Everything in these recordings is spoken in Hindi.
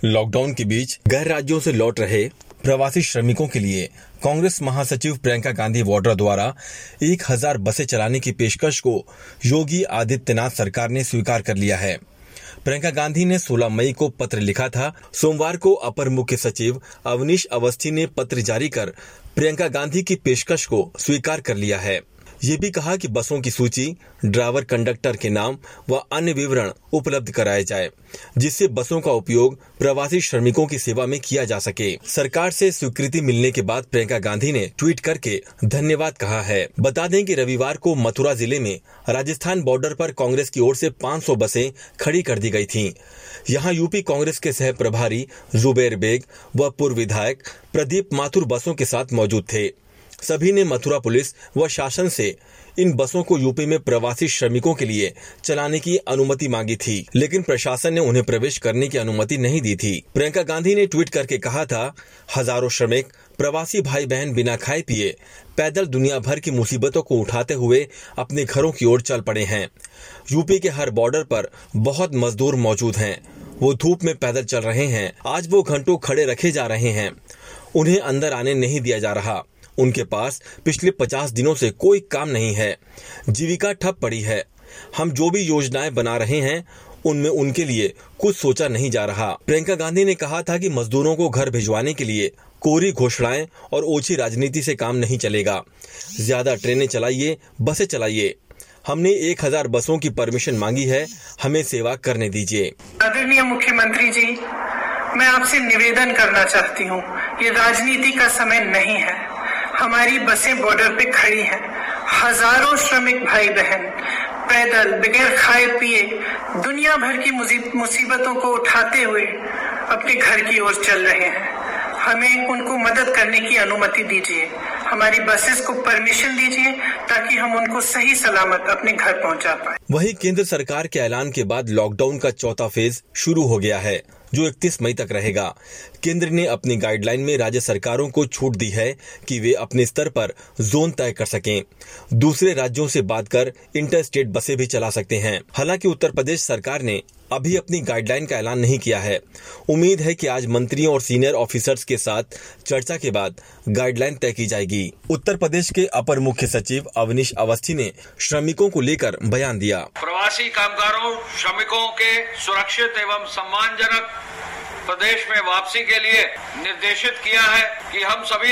लॉकडाउन के बीच गैर राज्यों से लौट रहे प्रवासी श्रमिकों के लिए कांग्रेस महासचिव प्रियंका गांधी वाड्रा द्वारा 1000 बसें चलाने की पेशकश को योगी आदित्यनाथ सरकार ने स्वीकार कर लिया है। प्रियंका गांधी ने 16 मई को पत्र लिखा था। सोमवार को अपर मुख्य सचिव अवनीश अवस्थी ने पत्र जारी कर प्रियंका गांधी की पेशकश को स्वीकार कर लिया है। ये भी कहा कि बसों की सूची, ड्राइवर कंडक्टर के नाम व अन्य विवरण उपलब्ध कराए जाए, जिससे बसों का उपयोग प्रवासी श्रमिकों की सेवा में किया जा सके। सरकार से स्वीकृति मिलने के बाद प्रियंका गांधी ने ट्वीट करके धन्यवाद कहा है। बता दें कि रविवार को मथुरा जिले में राजस्थान बॉर्डर पर कांग्रेस की ओर से 500 बसें खड़ी कर दी गई थीं। यहाँ यूपी कांग्रेस के सह प्रभारी जुबेर बेग व पूर्व विधायक प्रदीप माथुर बसों के साथ मौजूद थे। सभी ने मथुरा पुलिस व शासन से इन बसों को यूपी में प्रवासी श्रमिकों के लिए चलाने की अनुमति मांगी थी, लेकिन प्रशासन ने उन्हें प्रवेश करने की अनुमति नहीं दी थी। प्रियंका गांधी ने ट्वीट करके कहा था, हजारों श्रमिक प्रवासी भाई बहन बिना खाए पिए पैदल दुनिया भर की मुसीबतों को उठाते हुए अपने घरों की ओर चल पड़े हैं। यूपी के हर बॉर्डर पर बहुत मजदूर मौजूद हैं। वो धूप में पैदल चल रहे हैं। आज वो घंटों खड़े रखे जा रहे हैं। उन्हें अंदर आने नहीं दिया जा रहा। उनके पास पिछले 50 दिनों से कोई काम नहीं है। जीविका ठप पड़ी है। हम जो भी योजनाएं बना रहे हैं उनमें उनके लिए कुछ सोचा नहीं जा रहा। प्रियंका गांधी ने कहा था कि मजदूरों को घर भिजवाने के लिए कोरी घोषणाएं और ओछी राजनीति से काम नहीं चलेगा। ज्यादा ट्रेनें चलाइए, बसें चलाइए। हमने 1000 बसों की परमिशन मांगी है, हमें सेवा करने दीजिए। आदरणीय मुख्यमंत्री जी, मैं आपसे निवेदन करना चाहती हूँ, ये राजनीति का समय नहीं है। हमारी बसें बॉर्डर पे खड़ी हैं। हजारों श्रमिक भाई बहन पैदल बगैर खाए पिए दुनिया भर की मुसीबतों को उठाते हुए अपने घर की ओर चल रहे हैं। हमें उनको मदद करने की अनुमति दीजिए। हमारी बसेस को परमिशन दीजिए ताकि हम उनको सही सलामत अपने घर पहुंचा पाए। वहीं केंद्र सरकार के ऐलान के बाद लॉकडाउन का चौथा फेज शुरू हो गया है, जो 31 मई तक रहेगा। केंद्र ने अपनी गाइडलाइन में राज्य सरकारों को छूट दी है कि वे अपने स्तर पर जोन तय कर सकें। दूसरे राज्यों से बात कर इंटर स्टेट बसें भी चला सकते हैं। हालांकि उत्तर प्रदेश सरकार ने अभी अपनी गाइडलाइन का ऐलान नहीं किया है। उम्मीद है कि आज मंत्रियों और सीनियर ऑफिसर्स के साथ चर्चा के बाद गाइडलाइन तय की जाएगी। उत्तर प्रदेश के अपर मुख्य सचिव अवनीश अवस्थी ने श्रमिकों को लेकर बयान दिया। प्रवासी कामगारों श्रमिकों के सुरक्षित एवं सम्मानजनक प्रदेश में वापसी के लिए निर्देशित किया है कि हम सभी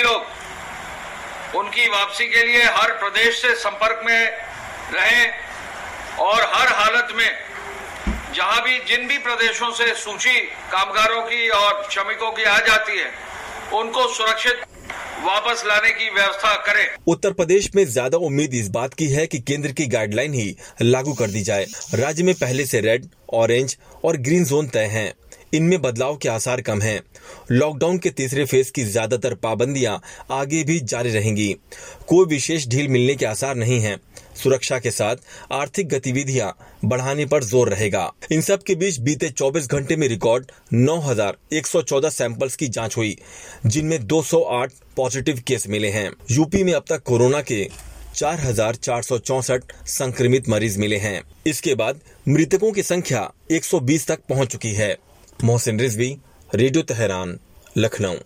लोग उनकी वापसी के लिए हर प्रदेश से संपर्क में रहें और हर हालत में जहां भी जिन भी प्रदेशों से सूची कामगारों की और श्रमिकों की आ जाती है, उनको सुरक्षित वापस लाने की व्यवस्था करें। उत्तर प्रदेश में ज्यादा उम्मीद इस बात की है कि केंद्र की गाइडलाइन ही लागू कर दी जाए। राज्य में पहले से रेड, ऑरेंज और ग्रीन जोन तय हैं। इनमें बदलाव के आसार कम हैं। लॉकडाउन के तीसरे फेज की ज्यादातर पाबंदियां आगे भी जारी रहेंगी। कोई विशेष ढील मिलने के आसार नहीं हैं। सुरक्षा के साथ आर्थिक गतिविधियां बढ़ाने पर जोर रहेगा। इन सब के बीच बीते 24 घंटे में रिकॉर्ड 9114 सैंपल्स की जांच हुई, जिनमें 208 पॉजिटिव केस मिले हैं। यूपी में अब तक कोरोना के 4464 संक्रमित मरीज मिले हैं। इसके बाद मृतकों की संख्या 120 तक पहुंच चुकी है। Mohsin Rizvi, radio Tehran, Lucknow.